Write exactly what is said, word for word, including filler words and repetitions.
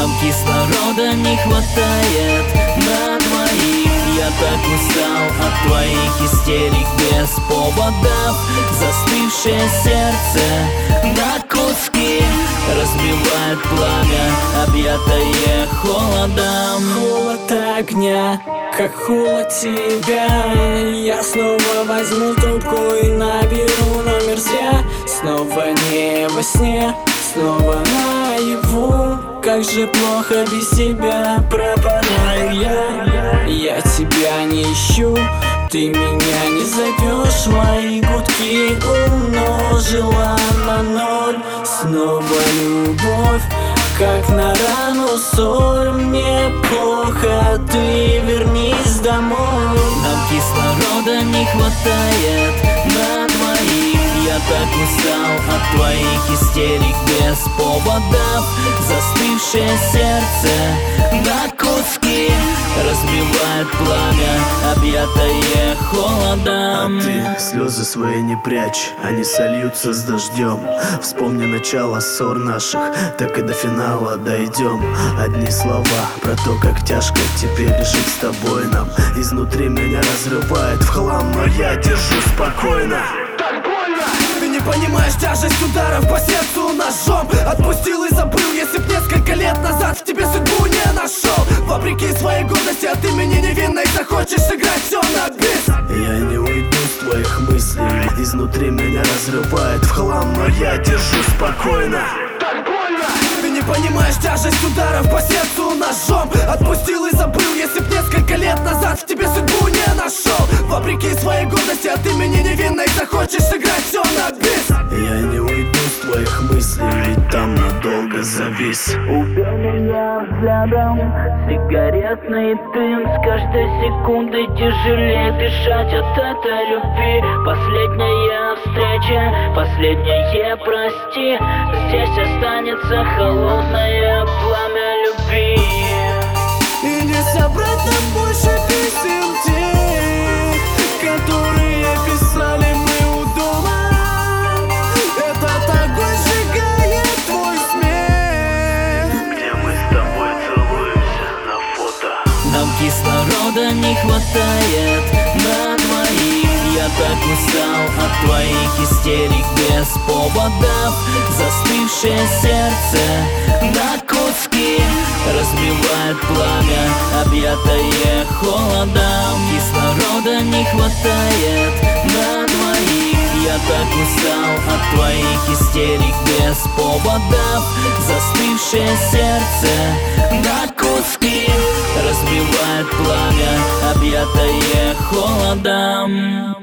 Нам кислорода не хватает на двоих. Я так устал от твоих истерик без поводов. Застывшее сердце на куски разбивает пламя, объятое холодом. Холод огня, как холод тебя. Я снова возьму трубку и наберу номер зря. Снова не во сне, снова наяву. Как же плохо без тебя пропадаю я. Я тебя не ищу, ты меня не зовешь. Мои гудки умножила на ноль. Снова любовь, как на рану соль. Мне плохо, ты вернись домой. Нам кислорода не хватает на двоих. Я так устал от твоих истерик без поводов. Застывшее сердце на куски разбивает пламя, объятое холодом. А ты слезы свои не прячь, они сольются с дождем. Вспомни начало ссор наших, так и до финала дойдем. Одни слова про то, как тяжко теперь жить с тобой нам. Изнутри меня разрывает в хлам, но я держу спокойно. Так больно! Ты не понимаешь тяжесть ударов по сердцу ножом. Отпустил и забыл, если б несколько лет назад в тебе судьбу не нашел. Вопреки своей гордости от имени невинной захочешь сыграть все на бис. Я не уйду с твоих мыслей, изнутри меня разрывает в хлам, но я держу спокойно. Так больно! Ты не понимаешь тяжесть ударов по сердцу ножом. Отпустил и забыл, если б несколько лет назад в тебе судьбу не нашел. Вопреки своей гордости от имени невинной захочешь сыграть все на бис. Я не уйду с твоих мыслей, ведь там надолго завис. Убил меня взглядом сигаретный дым. С каждой секундой тяжелее дышать от этой любви. Последняя встреча, последнее прости. Здесь останется холодное пламя любви. И не собрать нам больше писем тех, которые писали мы у дома. Этот огонь сжигает твой смех, где мы с тобой целуемся на фото. Нам кислорода не хватает на двоих. Я так устал от твоих истерик без поводов. Застывшее сердце на куски разбивает пламя, объятое холодом. Кислорода не хватает на двоих. Я так устал от твоих истерик без поводов. Застывшее сердце на куски разбивает пламя, объятое холодом.